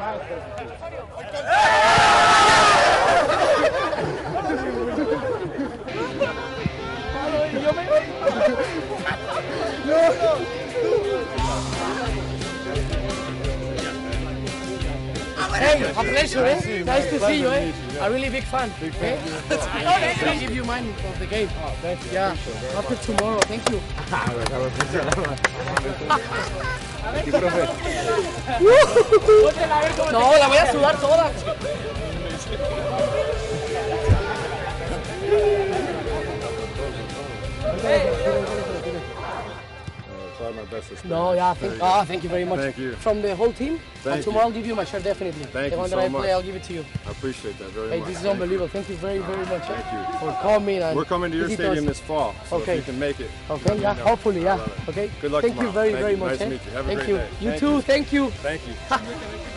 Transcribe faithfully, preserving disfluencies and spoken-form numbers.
Hey, a pleasure, eh? Nice to see you, eh? A really big fan. Big eh? fan. Can I give you mine of the game? Oh, thank you. Yeah, after tomorrow. Thank you. No, la voy a sudar toda. My best respect. No, yeah, thank, oh, thank you very much. Thank you. From the whole team. Thank and tomorrow you. I'll give you my shirt, definitely. Thank the you one so that I much. play, I'll give it to you. I appreciate that very Hey, much. this is Thank unbelievable. Thank you very, very much. Thank you. For coming. And We're coming to your visiting stadium us. this fall, so Okay. if you can make it. Okay, yeah, know. hopefully, yeah. I love it. Okay. Good luck Thank tomorrow. you very, Thank very you. much. Nice to eh? meet you. Have a Thank great you. day. You Thank too. you. Thank you. Thank you.